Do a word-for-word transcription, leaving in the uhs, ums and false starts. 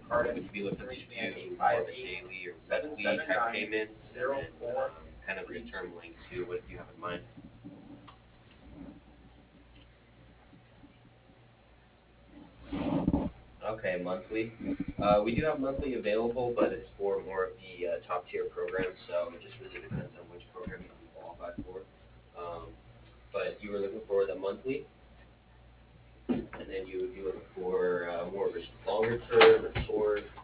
Would you be looking to do more of a daily or weekly type payments? And then um, kind of the term length too. What do you have in mind? Okay, monthly. Uh, we do have monthly available, but it's for more of the uh, top tier programs, so it just really depends on which program you qualify for. Um, but you were looking for the monthly, and then you would be looking for uh, more of a longer term or short.